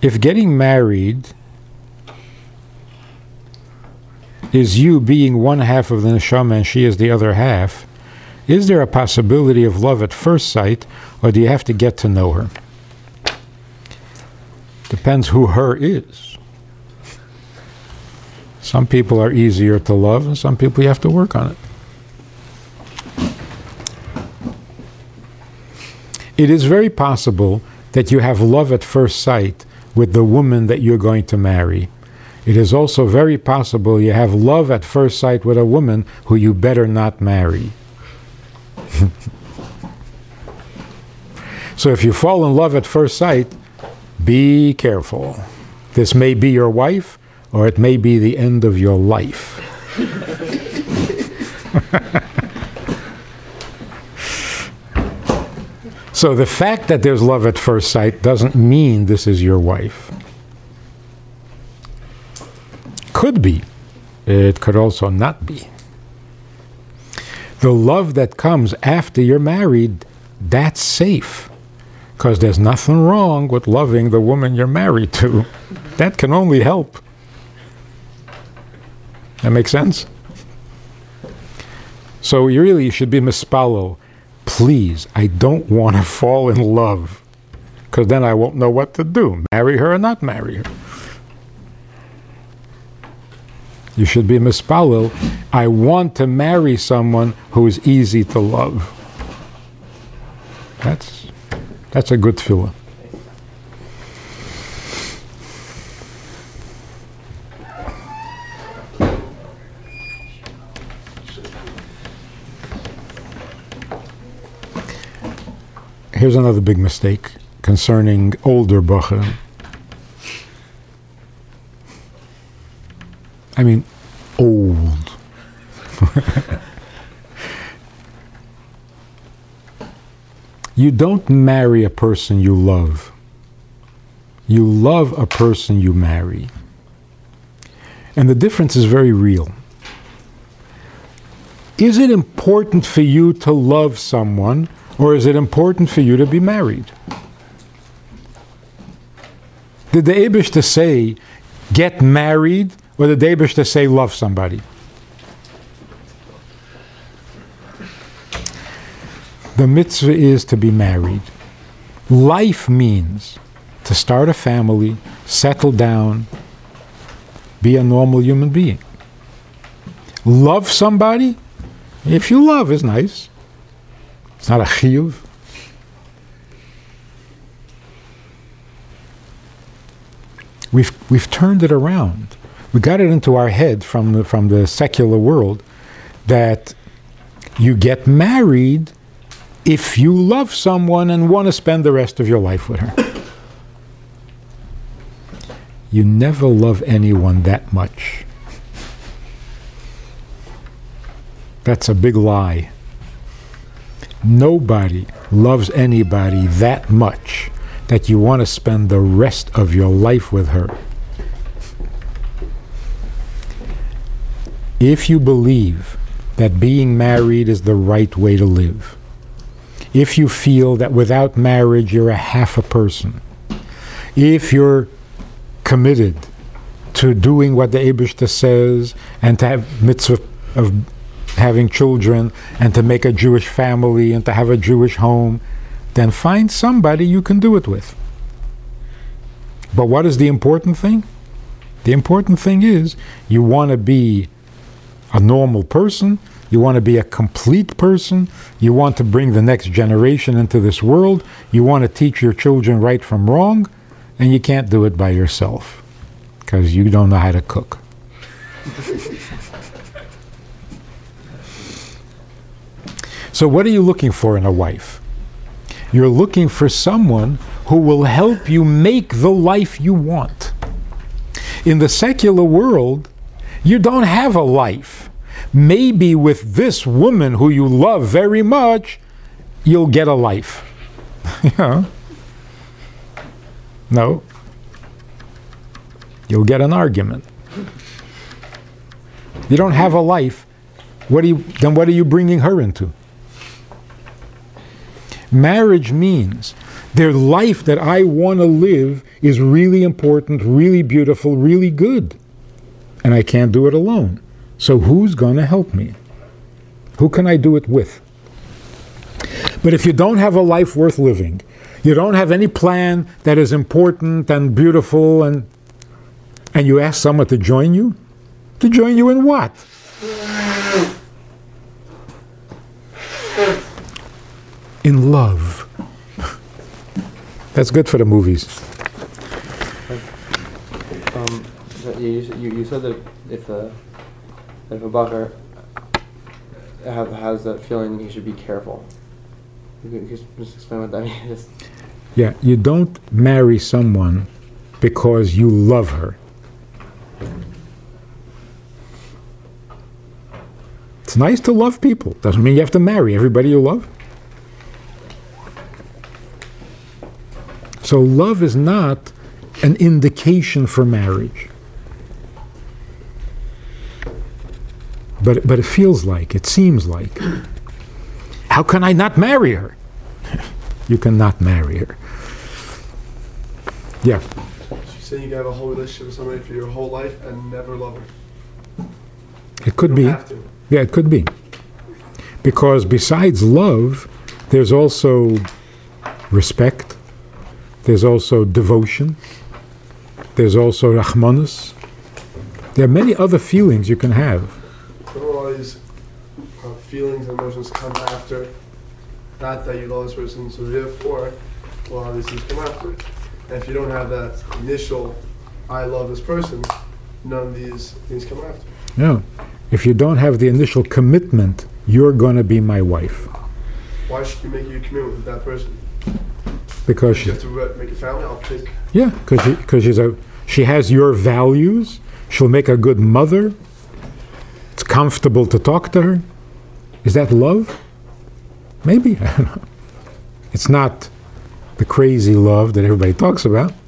If getting married is you being one half of the neshama and she is the other half, is there a possibility of love at first sight, or do you have to get to know her? Depends who her is. Some people are easier to love, and some people you have to work on it. It is very possible that you have love at first sight with the woman that you're going to marry. It is also very possible you have love at first sight with a woman who you better not marry. So if you fall in love at first sight, be careful. This may be your wife, or it may be the end of your life. So the fact that there's love at first sight doesn't mean this is your wife. Could be. It could also not be. The love that comes after you're married, that's safe. Because there's nothing wrong with loving the woman you're married to. That can only help. That makes sense? So you should be mispalo. Please, I don't want to fall in love. Because then I won't know what to do. Marry her or not marry her. You should be mispalo. I want to marry someone who is easy to love. That's a good tefillah. Here's another big mistake concerning older bachurim. I mean, old. You don't marry a person you love. You love a person you marry. And the difference is very real. Is it important for you to love someone, or is it important for you to be married? Did the Eibishter say, get married, or did the Eibishter say, love somebody? The mitzvah is to be married. Life means to start a family, settle down, be a normal human being. Love somebody? If you love, is nice. It's not a chiyuv. We've turned it around. We got it into our head from the secular world that you get married if you love someone and want to spend the rest of your life with her. You never love anyone that much. That's a big lie. Nobody loves anybody that much that you want to spend the rest of your life with her. If you believe that being married is the right way to live, if you feel that without marriage you're a half a person, if you're committed to doing what the Eibishter says and to have mitzvah of having children and to make a Jewish family and to have a Jewish home, then find somebody you can do it with. But what is the important thing? The important thing is you want to be a normal person, you want to be a complete person, you want to bring the next generation into this world, you want to teach your children right from wrong, and you can't do it by yourself because you don't know how to cook. So what are you looking for in a wife? You're looking for someone who will help you make the life you want. In the secular world, you don't have a life. Maybe with this woman who you love very much, you'll get a life. Yeah. No. You'll get an argument. You don't have a life. Then what are you bringing her into? Marriage means Their life that I want to live is really important, really beautiful, really good. And I can't do it alone. So who's going to help me? Who can I do it with? But if you don't have a life worth living, you don't have any plan that is important and beautiful, and you ask someone to join you in what? In love. That's good for the movies. You said that if a bacher has that feeling, he should be careful. You just explain what that means. Yeah, you don't marry someone because you love her. It's nice to love people. Doesn't mean you have to marry everybody you love. So love is not an indication for marriage. But it feels like, it seems like. How can I not marry her? You cannot marry her. Yeah. So you say you can have a whole relationship with somebody for your whole life and never love her? It could You be. don't have to. Yeah, it could be. Because besides love, there's also respect. There's also devotion. There's also rachmanus. There are many other feelings you can have. All these feelings and emotions come after, not that you love this person, so therefore, a lot of these things come after. And if you don't have that initial, I love this person, none of these things come after. Yeah. If you don't have the initial commitment, you're going to be my wife. Why should you make a commitment with that person? Because You she, have to make a family, I'll pick. yeah, because she has your values. She'll make a good mother. It's comfortable to talk to her. Is that love? Maybe. I don't know. It's not the crazy love that everybody talks about.